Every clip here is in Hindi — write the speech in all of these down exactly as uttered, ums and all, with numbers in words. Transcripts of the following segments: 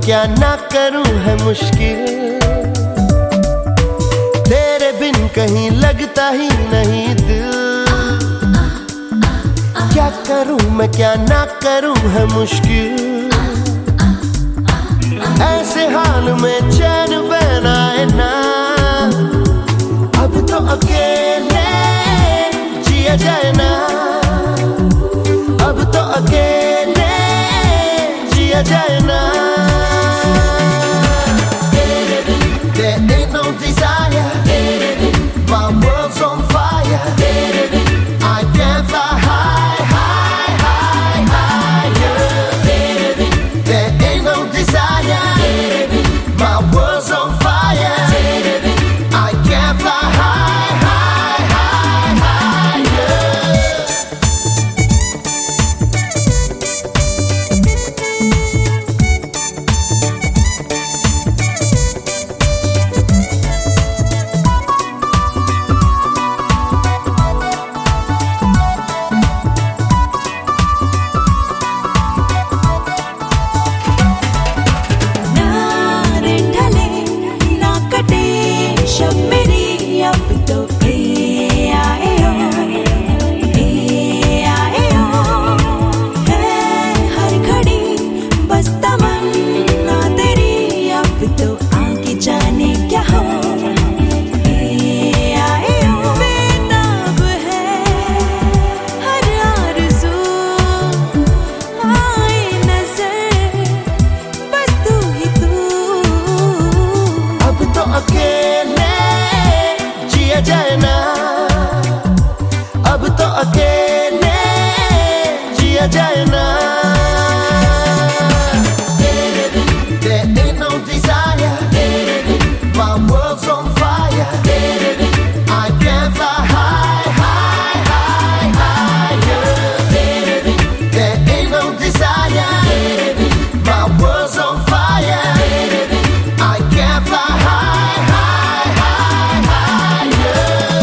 क्या ना करूं है मुश्किल, तेरे बिन कहीं लगता ही नहीं दिल। क्या करूं मैं क्या ना करूं है मुश्किल, ऐसे हाल में चैन बैन आए ना। अब तो अकेले जिया जाए ना, अब तो अकेले जिया जाए ना। There ain't no desire, my world's on fire. I can't fly high, high, high, higher. There ain't no desire, my world's on fire. I can't fly high, high, high, higher. अकेले जिया जाए ना, अब तो अकेले जिया जाए ना। There ain't no desire, my world's on fire. I can't fly high, high, high, higher. There ain't no desire, my world's on fire. I can't fly high, high, high, higher.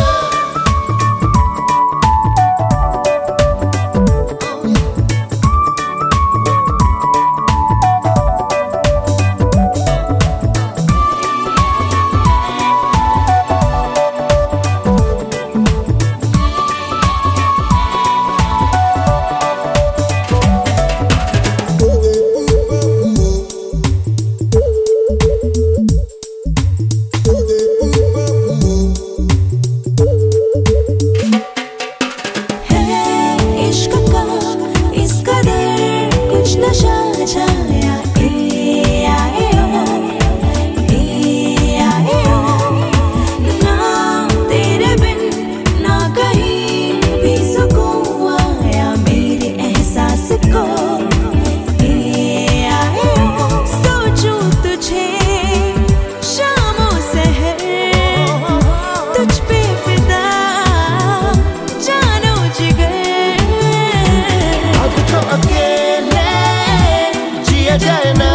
जाए ना,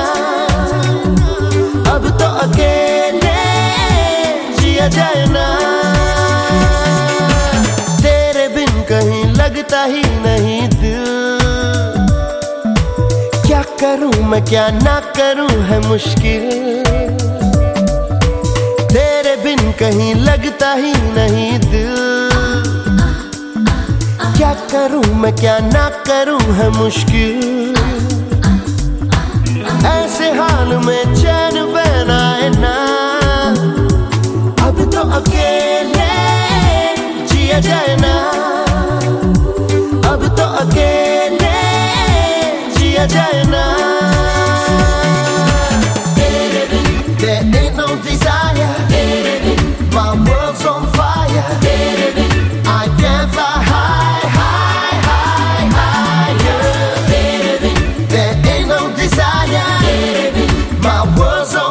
अब तो अकेले जिया जाए ना। तेरे बिन कहीं लगता ही नहीं दिल, क्या करूं मैं क्या ना करूं है मुश्किल, तेरे बिन कहीं लगता ही नहीं दिल। क्या करूं मैं क्या ना करूं है मुश्किल, ऐसे हाल में चैन बैन आए ना। अब तो अकेले जिया जाए ना, अब तो अकेले जिया जाए ना। There ain't no desire, my world's on fire. I can't fly high, high, high, higher. There ain't no desire, my world's on